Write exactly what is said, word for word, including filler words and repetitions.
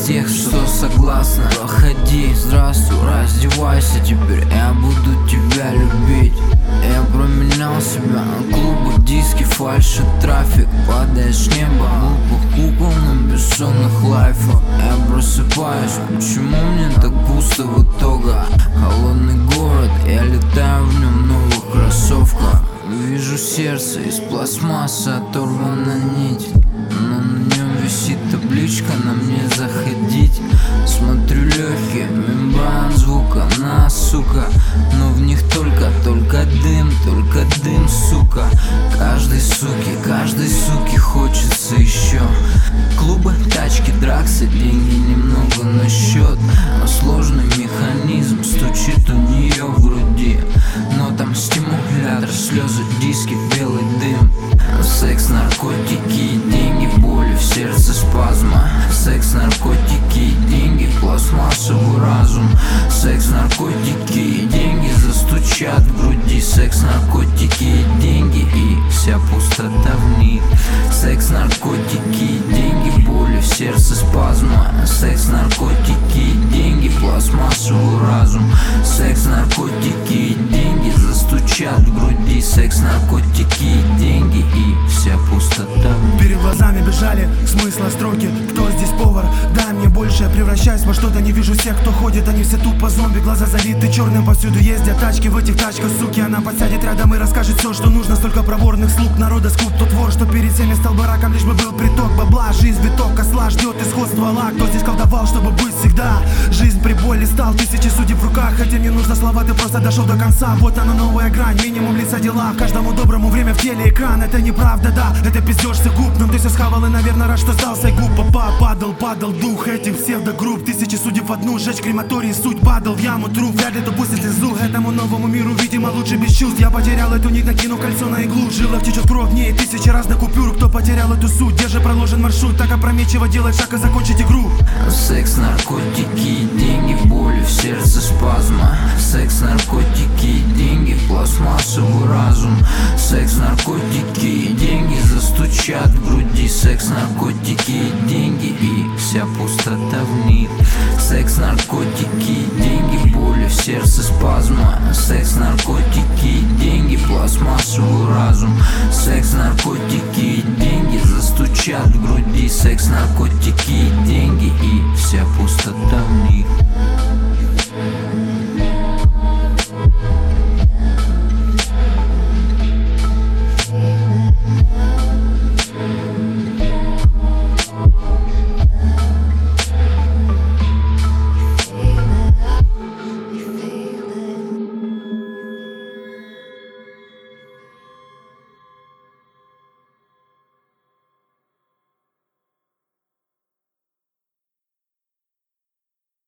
тех, что согласны. Проходи, здравствуй, раздевайся, теперь я буду тебя любить. Я променял себя на клубы, диски, фальши, трафик. Падаешь с неба, глупых кукол на бессонных лайфах. Я просыпаюсь, почему мне так пусто в итоге? Холодный город, я летаю в нем в новых кроссовках. Вижу сердце из пластмассы, оторвана нить, но на нем висит табличка «На мне заходить». Смотрю легкие, мембран звука, на, сука, но в них только, только дым, только дым, сука. Каждой суки, каждой суки хочется еще. Клубы, тачки, драксы, деньги немного на счет. Но сложный механизм стучит у нее в груди. Но там стимулятор, слезы, диски, белый дым. Секс, наркотики, деньги, боли в сердце, спазма. Секс, наркотики, деньги, пластмассовый разум. Секс, наркотики, деньги застучат в груди. Секс, наркотики, деньги и вся пустота в них. Секс, наркотики, деньги, боли в сердце, спазма. Секс, наркотики, деньги, пластмассовый разум. Секс, наркотики, деньги застучат в груди. Секс, наркотики, деньги и вся пустота. Перед глазами бежали смысла строки. Кто здесь повар? Дай мне больше, я превращаюсь во что-то. Не вижу всех, кто ходит, они все тупо зомби. Глаза залиты черным, повсюду ездят тачки. В этих тачках, суки, она подсядет рядом и расскажет все, что нужно. Столько проворных слуг, народа скуп, тот вор, что перед всеми стал бараком, лишь бы был приток бабла. Жизнь виток, осла ждет исход ствола. Кто здесь колдовал, чтобы быть всегда? Жизнь при боли стал, тысячи судей в руках. Хотя не нужно слова, ты просто дошел до конца. Вот она новая грань, минимум лица дела. Каждому доброму время в теле экран. Это неправда, да, это пиздеж с губным. Ты все схавал и, наверное, рад, что сдался. Губ попа, падал, падал дух этих псевдогрупп. Тысячи судей в одну, сжечь крематорий, суть падал в яму труп. Вряд ли допустит слезу этому новому миру, видимо, лучше без чувств. Я потерял эту нить, накинув кольцо на иглу. Жилах течет кровь, в ней тысячи разных купюр. Кто потерял эту суть, где же проложен маршрут? Так опрометчиво делать шаг и закончить игру. Секс, наркотики, деньги, боли в сердце, спазма. Секс, наркотики, деньги, пластмассовый разум. Секс, наркотики, деньги застучат в груди. Секс, наркотики, деньги и вся пустота в них. Секс, наркотики, деньги, боли в сердце, спазма. Секс, наркотики, деньги, пластмассовый разум. Секс, наркотики, деньги застучат в груди. Секс, наркотики,